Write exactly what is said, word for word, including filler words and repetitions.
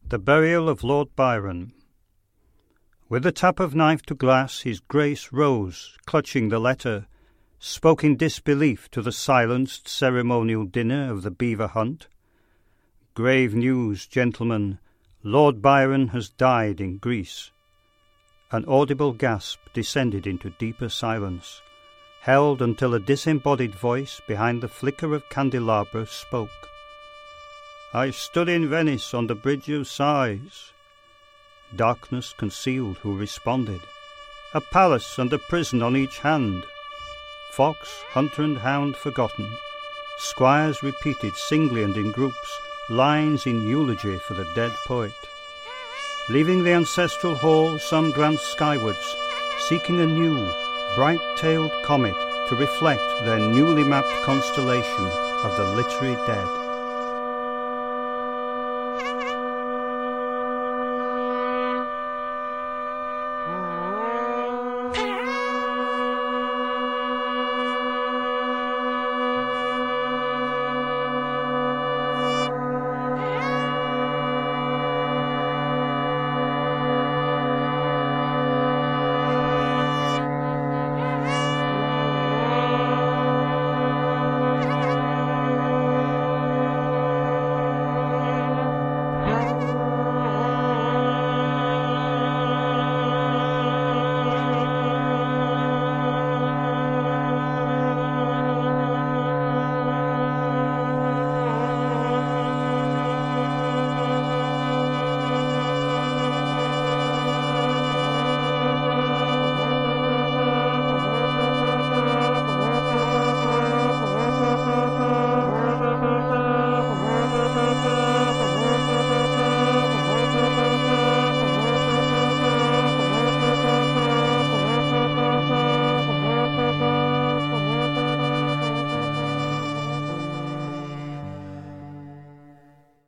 The Burial of Lord Byron. With a tap of knife to glass, his Grace rose, clutching the letter, spoke in disbelief to the silenced ceremonial dinner of the beaver hunt. Grave news, gentlemen, Lord Byron has died in Greece. An audible gasp descended into deeper silence, held until a disembodied voice behind the flicker of candelabra spoke. I stood in Venice on the Bridge of Sighs. Darkness concealed who responded. A palace and a prison on each hand. Fox, hunter and hound forgotten. Squires repeated singly and in groups lines in eulogy for the dead poet. Leaving the ancestral hall, some glanced skywards, seeking a new, bright-tailed comet to reflect their newly mapped constellation of the literary dead.